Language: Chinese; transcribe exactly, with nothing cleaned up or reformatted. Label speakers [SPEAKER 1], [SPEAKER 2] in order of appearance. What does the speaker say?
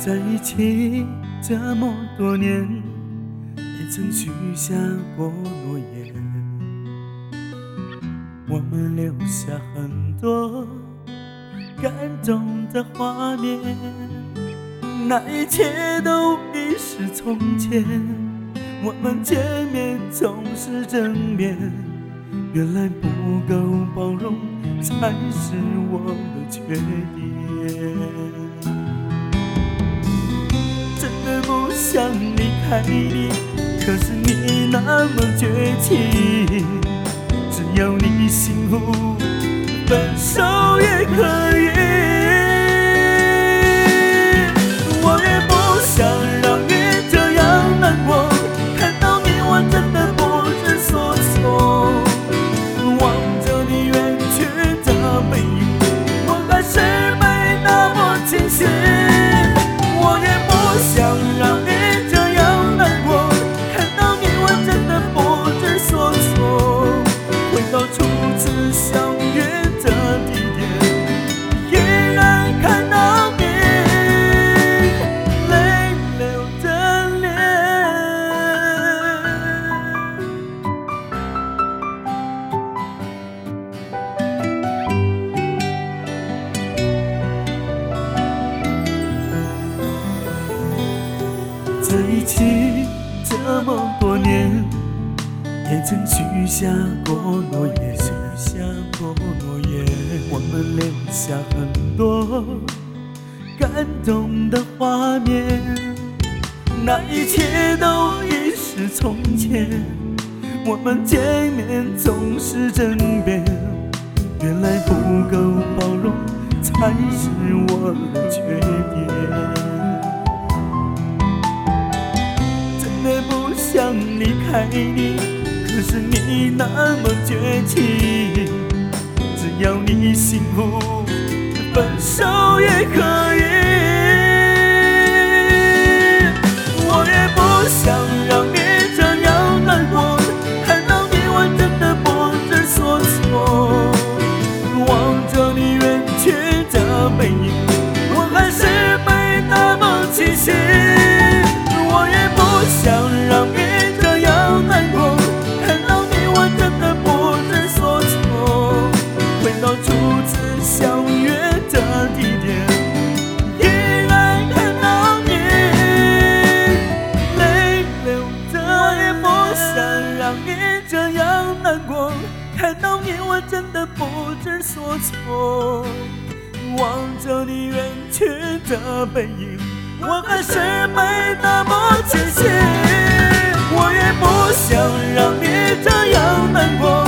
[SPEAKER 1] 在一起这么多年，也曾许下过诺言，我们留下很多感动的画面，那一切都已是从前，我们见面总是正面，原来不够包容才是我的缺点，真的不想离开你，可是你那么绝情，只要你幸福，分手也可以，我也不想让你这样难过，看到你我真的不知所措，望着你远去的背影，我还是没那么清醒，我也不想让你这样难过，看到你我真的不知所措，回到初次相约的地点，依然看到你泪流的脸。在一起这么多年，也曾许下过诺言，许下过诺言，我们留下很多感动的画面，那一切都已是从前，我们见面总是争辩，原来不够包容才是我的缺点，真的不想离开你，可是你那么绝情，只要你幸福，分手也可以，我也不想让你这样难过，看到你我真的不知所措，望着你远去的背影，我还是没那么清醒，我也不想让你这样难过，看到你我真的不知所措，回到初次相约的地点，依然看到你泪流的脸，我也不想让你这样难过，看到你我真的不知所措，望着你远去的背影，我还是没那么清醒，我也不想让你这样难过，